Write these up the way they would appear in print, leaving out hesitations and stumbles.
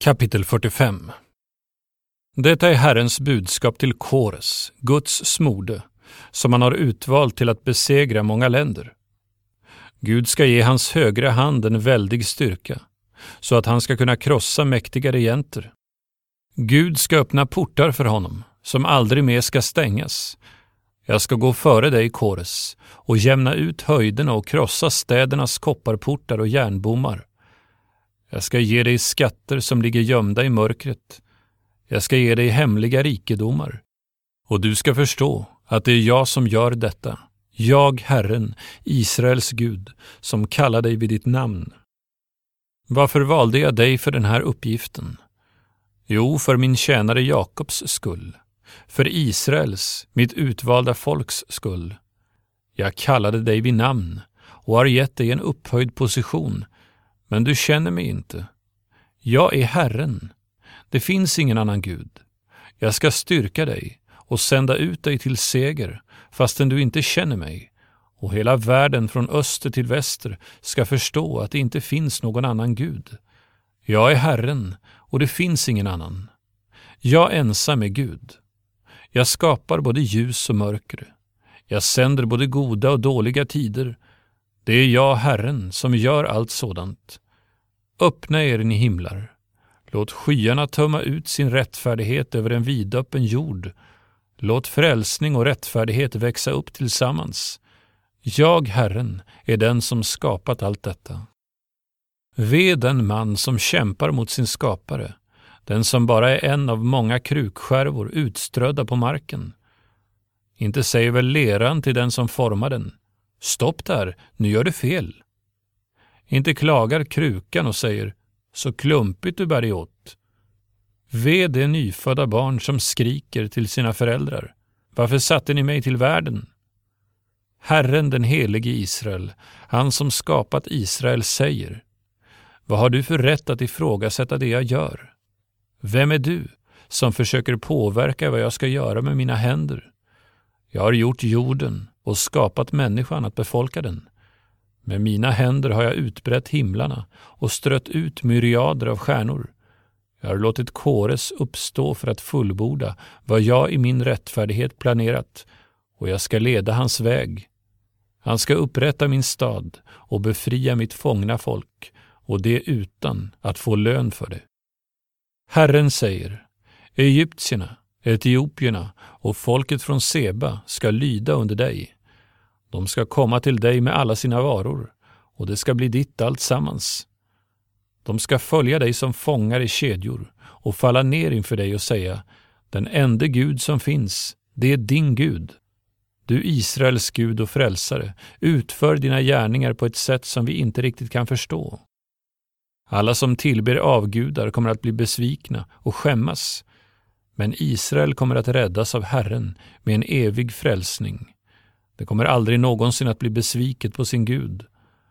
Kapitel 45. Detta är Herrens budskap till Kores, Guds smorde, som han har utvalt till att besegra många länder. Gud ska ge hans högra hand en väldig styrka, så att han ska kunna krossa mäktiga regenter. Gud ska öppna portar för honom, som aldrig mer ska stängas. Jag ska gå före dig, Kores, och jämna ut höjderna och krossa städernas kopparportar och järnbommar. Jag ska ge dig skatter som ligger gömda i mörkret. Jag ska ge dig hemliga rikedomar. Och du ska förstå att det är jag som gör detta. Jag, Herren, Israels Gud, som kallar dig vid ditt namn. Varför valde jag dig för den här uppgiften? Jo, för min tjänare Jakobs skull. För Israels, mitt utvalda folks skull. Jag kallade dig vid namn och har gett dig en upphöjd position. Men du känner mig inte. Jag är Herren. Det finns ingen annan Gud. Jag ska styrka dig och sända ut dig till seger, fastän du inte känner mig. Och hela världen från öster till väster ska förstå att det inte finns någon annan Gud. Jag är Herren och det finns ingen annan. Jag ensam är Gud. Jag skapar både ljus och mörker. Jag sänder både goda och dåliga tider. Det är jag, Herren, som gör allt sådant. Öppna er, ni himlar. Låt skyarna tömma ut sin rättfärdighet över en vidöppen jord. Låt frälsning och rättfärdighet växa upp tillsammans. Jag, Herren, är den som skapat allt detta. Ve den man som kämpar mot sin skapare, den som bara är en av många krukskärvor utströdda på marken. Inte säger väl leran till den som formar den: stopp där, nu gör du fel. Inte klagar krukan och säger: så klumpigt du bär dig åt. Ve det nyfödda barn som skriker till sina föräldrar: varför satte ni mig till världen? Herren, den helige Israel, han som skapat Israel, säger: vad har du för rätt att ifrågasätta det jag gör? Vem är du som försöker påverka vad jag ska göra med mina händer? Jag har gjort jorden och skapat människan att befolka den. Med mina händer har jag utbrett himlarna och strött ut myriader av stjärnor. Jag har låtit Kores uppstå för att fullborda vad jag i min rättfärdighet planerat, och jag ska leda hans väg. Han ska upprätta min stad och befria mitt fångna folk, och det utan att få lön för det. Herren säger: egyptierna, etiopierna och folket från Seba ska lyda under dig. De ska komma till dig med alla sina varor, och det ska bli ditt alltsammans. De ska följa dig som fångar i kedjor och falla ner inför dig och säga: den enda Gud som finns, det är din Gud. Du Israels Gud och frälsare, utför dina gärningar på ett sätt som vi inte riktigt kan förstå. Alla som tillber avgudar kommer att bli besvikna och skämmas, men Israel kommer att räddas av Herren med en evig frälsning. Det kommer aldrig någonsin att bli besviket på sin Gud.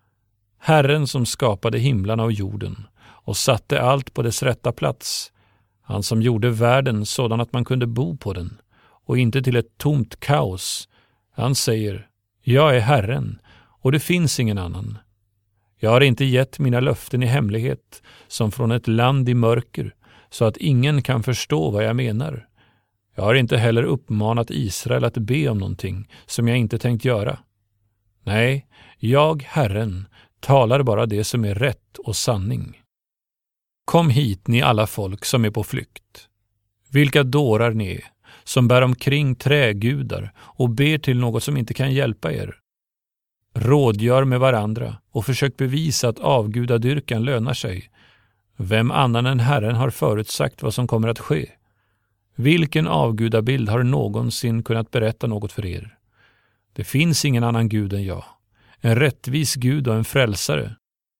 Herren som skapade himlarna och jorden och satte allt på dess rätta plats. Han som gjorde världen sådan att man kunde bo på den och inte till ett tomt kaos. Han säger: jag är Herren och det finns ingen annan. Jag har inte gett mina löften i hemlighet som från ett land i mörker, så att ingen kan förstå vad jag menar. Jag har inte heller uppmanat Israel att be om någonting som jag inte tänkt göra. Nej, jag, Herren, talar bara det som är rätt och sanning. Kom hit, ni alla folk som är på flykt. Vilka dårar ni är, som bär omkring trägudar och ber till något som inte kan hjälpa er. Rådgör med varandra och försök bevisa att avgudadyrkan lönar sig. Vem annan än Herren har förutsagt vad som kommer att ske? Vilken avgudabild har någonsin kunnat berätta något för er? Det finns ingen annan Gud än jag, en rättvis Gud och en frälsare.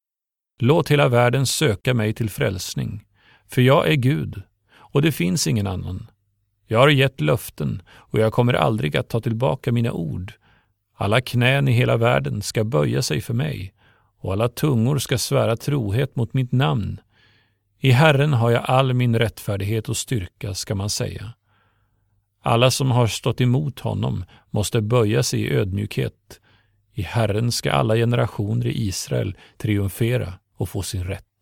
Låt hela världen söka mig till frälsning, för jag är Gud och det finns ingen annan. Jag har gett löften och jag kommer aldrig att ta tillbaka mina ord. Alla knän i hela världen ska böja sig för mig, och alla tungor ska svära trohet mot mitt namn. I Herren har jag all min rättfärdighet och styrka, ska man säga. Alla som har stått emot honom måste böja sig i ödmjukhet. I Herren ska alla generationer i Israel triumfera och få sin rätt.